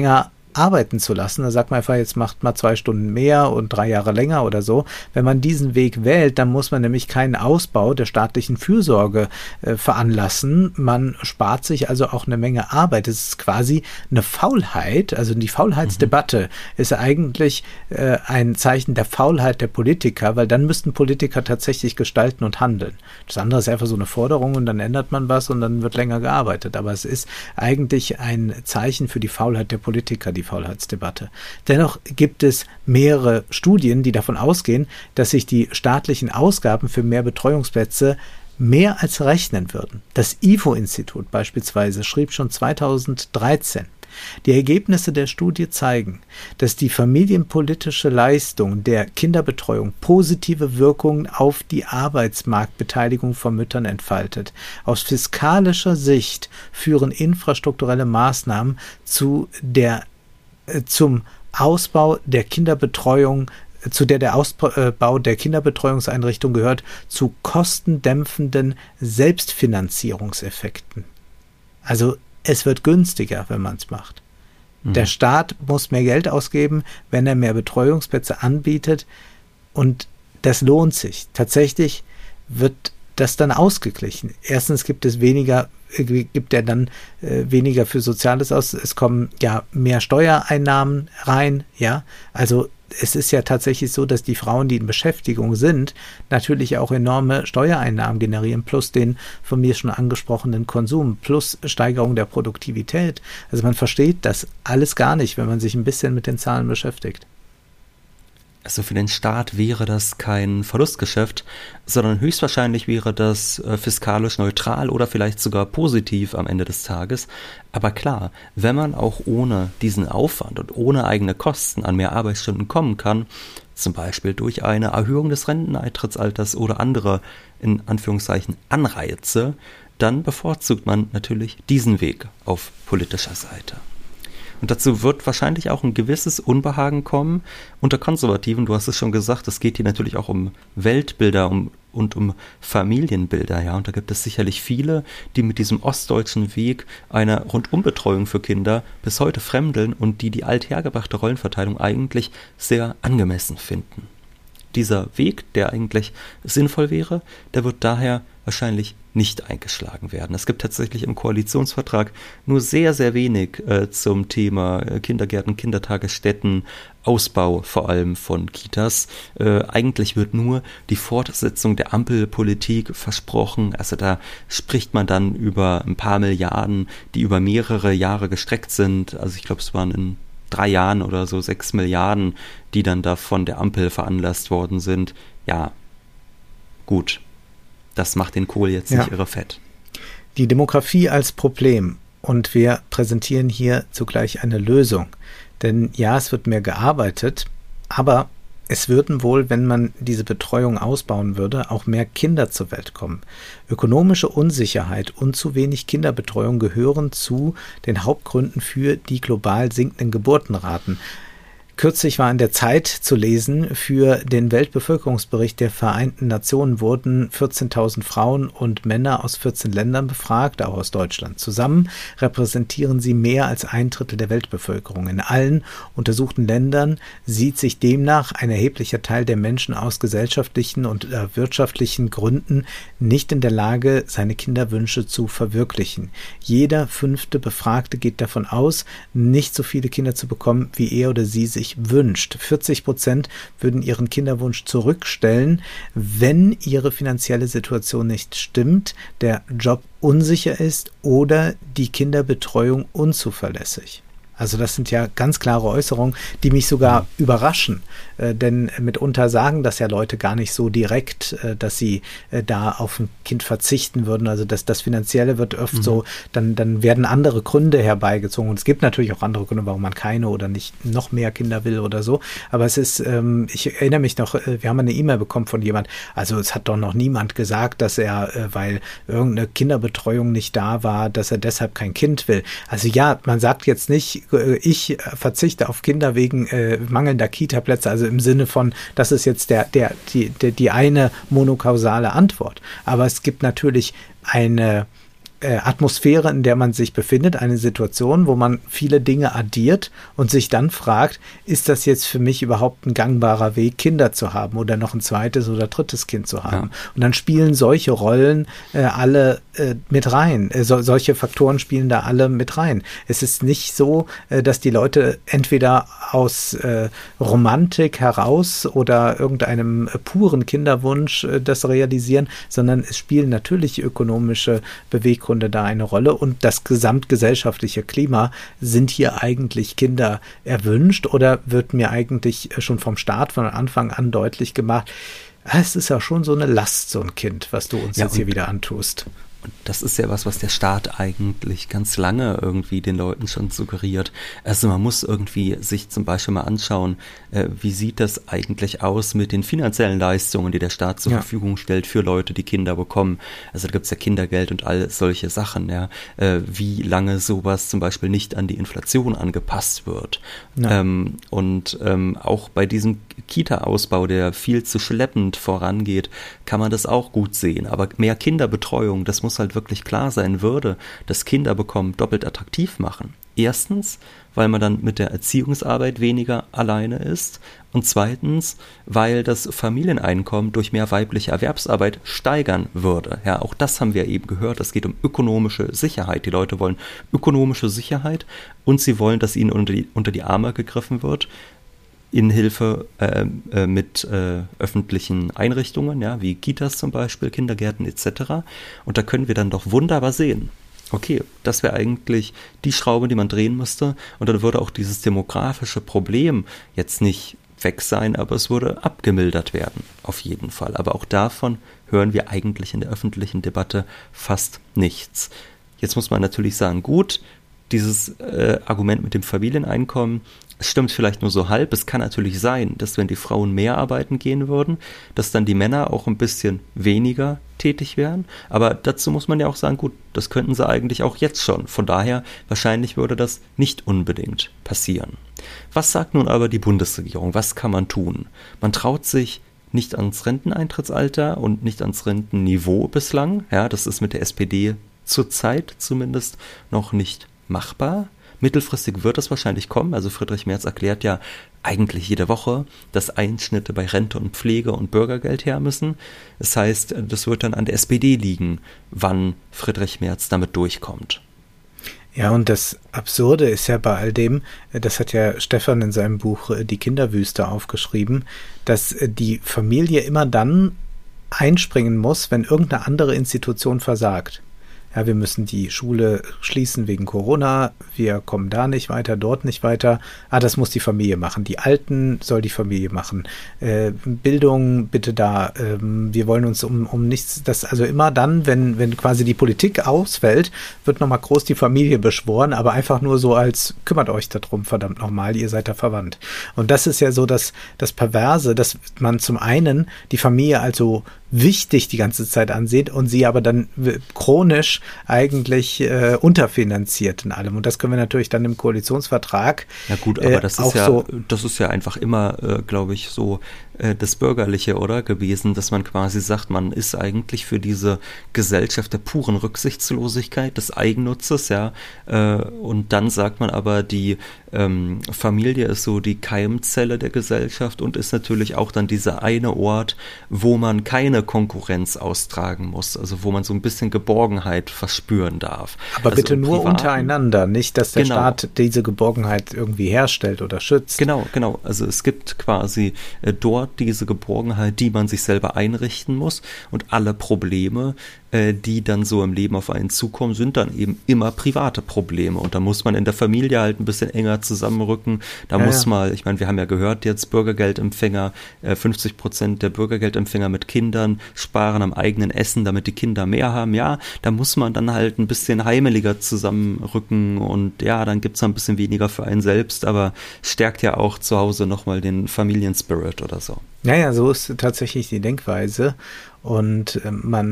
arbeiten zu lassen. Da sagt man einfach, jetzt macht mal zwei Stunden mehr und drei Jahre länger oder so. Wenn man diesen Weg wählt, dann muss man nämlich keinen Ausbau der staatlichen Fürsorge äh, veranlassen. Man spart sich also auch eine Menge Arbeit. Es ist quasi eine Faulheit, also die Faulheitsdebatte mhm. ist eigentlich äh, ein Zeichen der Faulheit der Politiker, weil dann müssten Politiker tatsächlich gestalten und handeln. Das andere ist einfach so eine Forderung und dann ändert man was und dann wird länger gearbeitet. Aber es ist eigentlich ein Zeichen für die Faulheit der Politiker, die Faulheitsdebatte. Dennoch gibt es mehrere Studien, die davon ausgehen, dass sich die staatlichen Ausgaben für mehr Betreuungsplätze mehr als rechnen würden. Das I F O-Institut beispielsweise schrieb schon zweitausenddreizehn, die Ergebnisse der Studie zeigen, dass die familienpolitische Leistung der Kinderbetreuung positive Wirkungen auf die Arbeitsmarktbeteiligung von Müttern entfaltet. Aus fiskalischer Sicht führen infrastrukturelle Maßnahmen zu der zum Ausbau der Kinderbetreuung, zu der der Ausbau der Kinderbetreuungseinrichtung gehört, zu kostendämpfenden Selbstfinanzierungseffekten. Also es wird günstiger, wenn man es macht. Mhm. Der Staat muss mehr Geld ausgeben, wenn er mehr Betreuungsplätze anbietet und das lohnt sich. Tatsächlich wird das dann ausgeglichen. Erstens gibt es weniger gibt er dann äh, weniger für Soziales aus. Es kommen ja mehr Steuereinnahmen rein, ja. Also es ist ja tatsächlich so, dass die Frauen, die in Beschäftigung sind, natürlich auch enorme Steuereinnahmen generieren, plus den von mir schon angesprochenen Konsum, plus Steigerung der Produktivität. Also man versteht das alles gar nicht, wenn man sich ein bisschen mit den Zahlen beschäftigt. Also für den Staat wäre das kein Verlustgeschäft, sondern höchstwahrscheinlich wäre das äh, fiskalisch neutral oder vielleicht sogar positiv am Ende des Tages. Aber klar, wenn man auch ohne diesen Aufwand und ohne eigene Kosten an mehr Arbeitsstunden kommen kann, zum Beispiel durch eine Erhöhung des Renteneintrittsalters oder andere, in Anführungszeichen, Anreize, dann bevorzugt man natürlich diesen Weg auf politischer Seite. Und dazu wird wahrscheinlich auch ein gewisses Unbehagen kommen unter Konservativen. Du hast es schon gesagt, es geht hier natürlich auch um Weltbilder um, und um Familienbilder. Ja, und da gibt es sicherlich viele, die mit diesem ostdeutschen Weg einer Rundumbetreuung für Kinder bis heute fremdeln und die die althergebrachte Rollenverteilung eigentlich sehr angemessen finden. Dieser Weg, der eigentlich sinnvoll wäre, der wird daher wahrscheinlich nicht eingeschlagen werden. Es gibt tatsächlich im Koalitionsvertrag nur sehr, sehr wenig äh, zum Thema äh, Kindergärten, Kindertagesstätten, Ausbau vor allem von Kitas. Äh, eigentlich wird nur die Fortsetzung der Ampelpolitik versprochen. Also da spricht man dann über ein paar Milliarden, die über mehrere Jahre gestreckt sind. Also ich glaube, es waren in drei Jahren oder so sechs Milliarden, die dann da von der Ampel veranlasst worden sind. Ja, gut. Das macht den Kohl jetzt nicht ja. irre fett. Die Demografie als Problem. Und wir präsentieren hier zugleich eine Lösung. Denn ja, es wird mehr gearbeitet, aber es würden wohl, wenn man diese Betreuung ausbauen würde, auch mehr Kinder zur Welt kommen. Ökonomische Unsicherheit und zu wenig Kinderbetreuung gehören zu den Hauptgründen für die global sinkenden Geburtenraten. Kürzlich war in der Zeit zu lesen, für den Weltbevölkerungsbericht der Vereinten Nationen wurden vierzehntausend Frauen und Männer aus vierzehn Ländern befragt, auch aus Deutschland. Zusammen repräsentieren sie mehr als ein Drittel der Weltbevölkerung. In allen untersuchten Ländern sieht sich demnach ein erheblicher Teil der Menschen aus gesellschaftlichen und äh, wirtschaftlichen Gründen nicht in der Lage, seine Kinderwünsche zu verwirklichen. Jeder fünfte Befragte geht davon aus, nicht so viele Kinder zu bekommen, wie er oder sie sich wünscht. vierzig Prozent würden ihren Kinderwunsch zurückstellen, wenn ihre finanzielle Situation nicht stimmt, der Job unsicher ist oder die Kinderbetreuung unzuverlässig. Also das sind ja ganz klare Äußerungen, die mich sogar überraschen, äh, denn mitunter sagen das ja Leute gar nicht so direkt, äh, dass sie äh, da auf ein Kind verzichten würden. Also das, das Finanzielle wird oft mhm. so, dann, dann werden andere Gründe herbeigezogen. Und es gibt natürlich auch andere Gründe, warum man keine oder nicht noch mehr Kinder will oder so. Aber es ist, ähm, ich erinnere mich noch, äh, wir haben eine E-Mail bekommen von jemand, also es hat doch noch niemand gesagt, dass er, äh, weil irgendeine Kinderbetreuung nicht da war, dass er deshalb kein Kind will. Also ja, man sagt jetzt nicht, ich verzichte auf Kinder wegen äh, mangelnder Kita-Plätze, also im Sinne von, das ist jetzt der, der, die, der, die eine monokausale Antwort. Aber es gibt natürlich eine äh, Atmosphäre, in der man sich befindet, eine Situation, wo man viele Dinge addiert und sich dann fragt, ist das jetzt für mich überhaupt ein gangbarer Weg, Kinder zu haben oder noch ein zweites oder drittes Kind zu haben? Ja. Und dann spielen solche Rollen äh, alle äh, mit rein. Äh, so, solche Faktoren spielen da alle mit rein. Es ist nicht so, äh, dass die Leute entweder aus äh, Romantik heraus oder irgendeinem äh, puren Kinderwunsch äh, das realisieren, sondern es spielen natürlich ökonomische Beweggründe da eine Rolle und das gesamtgesellschaftliche Klima. Sind hier eigentlich Kinder erwünscht oder wird mir eigentlich schon vom Staat von Anfang an deutlich gemacht, es ist ja schon so eine Last, so ein Kind, was du uns ja, jetzt hier wieder antust. Und das ist ja was, was der Staat eigentlich ganz lange irgendwie den Leuten schon suggeriert. Also man muss irgendwie sich zum Beispiel mal anschauen, äh, wie sieht das eigentlich aus mit den finanziellen Leistungen, die der Staat zur ja. Verfügung stellt für Leute, die Kinder bekommen. Also da gibt's ja Kindergeld und all solche Sachen, ja. Äh, wie lange sowas zum Beispiel nicht an die Inflation angepasst wird. Ja. Ähm, und ähm, auch bei diesem Kita-Ausbau, der viel zu schleppend vorangeht, kann man das auch gut sehen. Aber mehr Kinderbetreuung, das muss halt wirklich klar sein, würde das Kinderbekommen doppelt attraktiv machen. Erstens, weil man dann mit der Erziehungsarbeit weniger alleine ist und zweitens, weil das Familieneinkommen durch mehr weibliche Erwerbsarbeit steigern würde. Ja, auch das haben wir eben gehört. Es geht um ökonomische Sicherheit. Die Leute wollen ökonomische Sicherheit und sie wollen, dass ihnen unter die, unter die Arme gegriffen wird in Hilfe äh, äh, mit äh, öffentlichen Einrichtungen, ja, wie Kitas zum Beispiel, Kindergärten et cetera. Und da können wir dann doch wunderbar sehen, okay, das wäre eigentlich die Schraube, die man drehen müsste. Und dann würde auch dieses demografische Problem jetzt nicht weg sein, aber es würde abgemildert werden, auf jeden Fall. Aber auch davon hören wir eigentlich in der öffentlichen Debatte fast nichts. Jetzt muss man natürlich sagen, gut, dieses äh, Argument mit dem Familieneinkommen, es stimmt vielleicht nur so halb. Es kann natürlich sein, dass wenn die Frauen mehr arbeiten gehen würden, dass dann die Männer auch ein bisschen weniger tätig wären. Aber dazu muss man ja auch sagen, gut, das könnten sie eigentlich auch jetzt schon. Von daher, wahrscheinlich würde das nicht unbedingt passieren. Was sagt nun aber die Bundesregierung? Was kann man tun? Man traut sich nicht ans Renteneintrittsalter und nicht ans Rentenniveau bislang. Ja, das ist mit der S P D zurzeit zumindest noch nicht machbar. Mittelfristig wird es wahrscheinlich kommen. Also Friedrich Merz erklärt ja eigentlich jede Woche, dass Einschnitte bei Rente und Pflege und Bürgergeld her müssen. Das heißt, das wird dann an der S P D liegen, wann Friedrich Merz damit durchkommt. Ja, und das Absurde ist ja bei all dem, das hat ja Stefan in seinem Buch Die Kinderwüste aufgeschrieben, dass die Familie immer dann einspringen muss, wenn irgendeine andere Institution versagt. Ja, wir müssen die Schule schließen wegen Corona, wir kommen da nicht weiter, dort nicht weiter. Ah, das muss die Familie machen. Die Alten soll die Familie machen. Äh, Bildung bitte da. Ähm, wir wollen uns um, um nichts, das also immer dann, wenn, wenn quasi die Politik ausfällt, wird nochmal groß die Familie beschworen, aber einfach nur so als, kümmert euch darum, verdammt nochmal, ihr seid da verwandt. Und das ist ja so das, das Perverse, dass man zum einen die Familie also wichtig die ganze Zeit ansieht und sie aber dann chronisch eigentlich äh, unterfinanziert in allem. Und das können wir natürlich dann im Koalitionsvertrag. Ja gut, aber das äh, ist ja, so, das ist ja einfach immer, äh, glaube ich, so äh, das Bürgerliche, oder, gewesen, dass man quasi sagt, man ist eigentlich für diese Gesellschaft der puren Rücksichtslosigkeit, des Eigennutzes, ja, äh, und dann sagt man aber, die ähm, Familie ist so die Keimzelle der Gesellschaft und ist natürlich auch dann dieser eine Ort, wo man keine Konkurrenz austragen muss, also wo man so ein bisschen Geborgenheit verspüren darf. Aber also bitte nur Privaten, untereinander, nicht, dass der genau. Staat diese Geborgenheit irgendwie herstellt oder schützt. Genau, genau. Also es gibt quasi äh, dort diese Geborgenheit, die man sich selber einrichten muss und alle Probleme, äh, die dann so im Leben auf einen zukommen, sind dann eben immer private Probleme und da muss man in der Familie halt ein bisschen enger zusammenrücken. Da ja, muss ja. mal, ich meine, wir haben ja gehört jetzt, Bürgergeldempfänger, äh, fünfzig Prozent der Bürgergeldempfänger mit Kindern sparen am eigenen Essen, damit die Kinder mehr haben. Ja, da muss man dann halt ein bisschen heimeliger zusammenrücken und ja, dann gibt's ein bisschen weniger für einen selbst, aber stärkt ja auch zu Hause nochmal den Familienspirit oder so. Naja, so ist tatsächlich die Denkweise und äh, man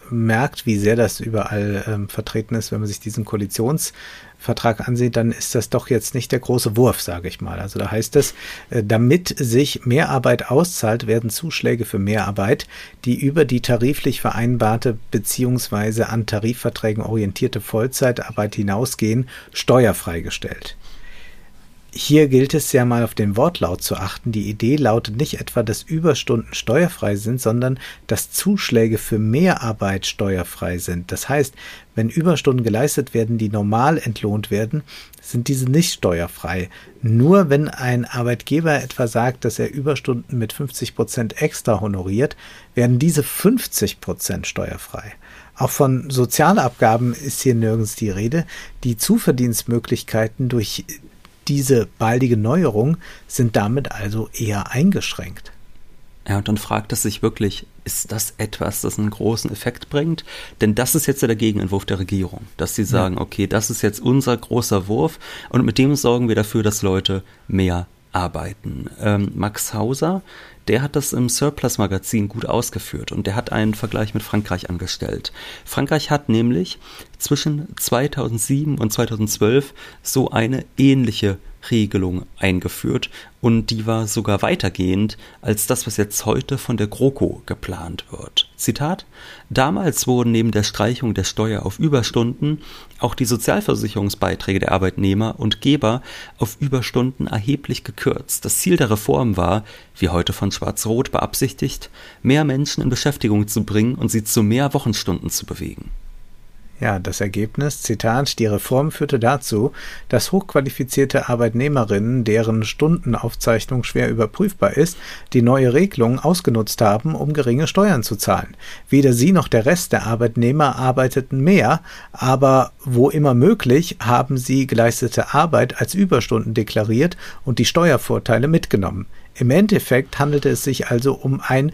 merkt, wie sehr das überall ähm, vertreten ist, wenn man sich diesen Koalitionsvertrag ansieht, dann ist das doch jetzt nicht der große Wurf, sage ich mal. Also da heißt es, äh, damit sich Mehrarbeit auszahlt, werden Zuschläge für Mehrarbeit, die über die tariflich vereinbarte bzw. an Tarifverträgen orientierte Vollzeitarbeit hinausgehen, steuerfrei gestellt. Hier gilt es ja mal auf den Wortlaut zu achten. Die Idee lautet nicht etwa, dass Überstunden steuerfrei sind, sondern dass Zuschläge für Mehrarbeit steuerfrei sind. Das heißt, wenn Überstunden geleistet werden, die normal entlohnt werden, sind diese nicht steuerfrei. Nur wenn ein Arbeitgeber etwa sagt, dass er Überstunden mit fünfzig Prozent extra honoriert, werden diese fünfzig Prozent steuerfrei. Auch von Sozialabgaben ist hier nirgends die Rede. Die Zuverdienstmöglichkeiten durch diese baldige Neuerung sind damit also eher eingeschränkt. Ja, und dann fragt es sich wirklich, ist das etwas, das einen großen Effekt bringt? Denn das ist jetzt ja der Gegenentwurf der Regierung, dass sie sagen, ja. okay, das ist jetzt unser großer Wurf und mit dem sorgen wir dafür, dass Leute mehr arbeiten. Ähm, Max Hauser, der hat das im Surplus-Magazin gut ausgeführt und der hat einen Vergleich mit Frankreich angestellt. Frankreich hat nämlich zwischen zweitausendsieben und zweitausendzwölf so eine ähnliche Regelung eingeführt und die war sogar weitergehend als das, was jetzt heute von der GroKo geplant wird. Zitat: Damals wurden neben der Streichung der Steuer auf Überstunden auch die Sozialversicherungsbeiträge der Arbeitnehmer und Geber auf Überstunden erheblich gekürzt. Das Ziel der Reform war, wie heute von Schwarz-Rot beabsichtigt, mehr Menschen in Beschäftigung zu bringen und sie zu mehr Wochenstunden zu bewegen. Ja, das Ergebnis, Zitat, die Reform führte dazu, dass hochqualifizierte Arbeitnehmerinnen, deren Stundenaufzeichnung schwer überprüfbar ist, die neue Regelung ausgenutzt haben, um geringe Steuern zu zahlen. Weder sie noch der Rest der Arbeitnehmer arbeiteten mehr, aber wo immer möglich, haben sie geleistete Arbeit als Überstunden deklariert und die Steuervorteile mitgenommen. Im Endeffekt handelte es sich also um ein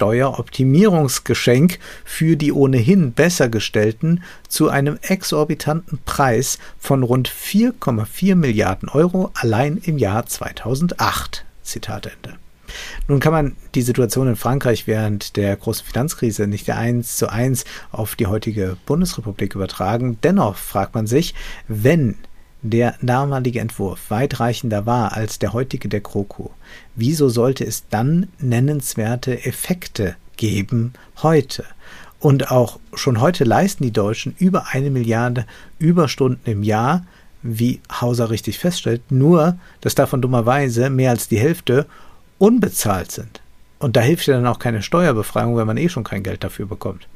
Steueroptimierungsgeschenk für die ohnehin besser gestellten zu einem exorbitanten Preis von rund vier Komma vier Milliarden Euro allein im Jahr zweitausendacht. Zitat Ende. Nun kann man die Situation in Frankreich während der großen Finanzkrise nicht eins zu eins auf die heutige Bundesrepublik übertragen. Dennoch fragt man sich, wenn der damalige Entwurf weitreichender war als der heutige der GroKo, wieso sollte es dann nennenswerte Effekte geben heute? Und auch schon heute leisten die Deutschen über eine Milliarde Überstunden im Jahr, wie Hauser richtig feststellt, nur, dass davon dummerweise mehr als die Hälfte unbezahlt sind. Und da hilft ja dann auch keine Steuerbefreiung, wenn man eh schon kein Geld dafür bekommt.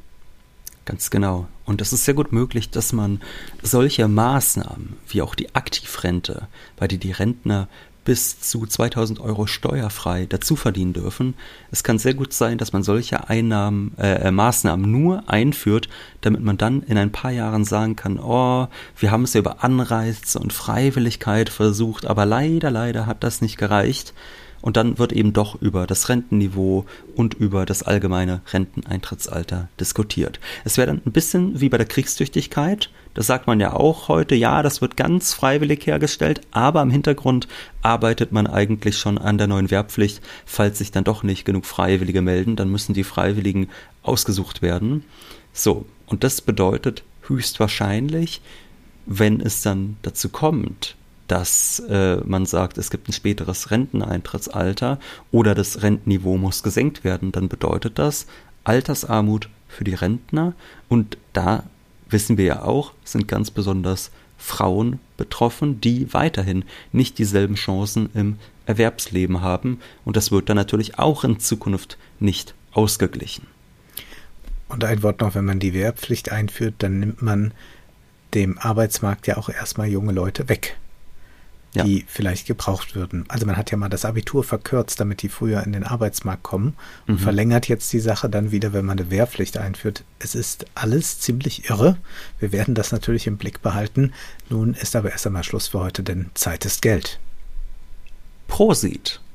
Ganz genau. Und es ist sehr gut möglich, dass man solche Maßnahmen wie auch die Aktivrente, bei der die Rentner bis zu zweitausend Euro steuerfrei dazu verdienen dürfen, es kann sehr gut sein, dass man solche Einnahmen, äh, Maßnahmen nur einführt, damit man dann in ein paar Jahren sagen kann, oh, wir haben es ja über Anreize und Freiwilligkeit versucht, aber leider, leider hat das nicht gereicht. Und dann wird eben doch über das Rentenniveau und über das allgemeine Renteneintrittsalter diskutiert. Es wäre dann ein bisschen wie bei der Kriegstüchtigkeit. Das sagt man ja auch heute, ja, das wird ganz freiwillig hergestellt, aber im Hintergrund arbeitet man eigentlich schon an der neuen Wehrpflicht. Falls sich dann doch nicht genug Freiwillige melden, dann müssen die Freiwilligen ausgesucht werden. So, und das bedeutet höchstwahrscheinlich, wenn es dann dazu kommt, dass äh, man sagt, es gibt ein späteres Renteneintrittsalter oder das Rentenniveau muss gesenkt werden, dann bedeutet das Altersarmut für die Rentner. Und da wissen wir ja auch, sind ganz besonders Frauen betroffen, die weiterhin nicht dieselben Chancen im Erwerbsleben haben. Und das wird dann natürlich auch in Zukunft nicht ausgeglichen. Und ein Wort noch, wenn man die Wehrpflicht einführt, dann nimmt man dem Arbeitsmarkt ja auch erstmal junge Leute weg, die ja vielleicht gebraucht würden. Also man hat ja mal das Abitur verkürzt, damit die früher in den Arbeitsmarkt kommen und mhm. verlängert jetzt die Sache dann wieder, wenn man eine Wehrpflicht einführt. Es ist alles ziemlich irre. Wir werden das natürlich im Blick behalten. Nun ist aber erst einmal Schluss für heute, denn Zeit ist Geld. Prosit!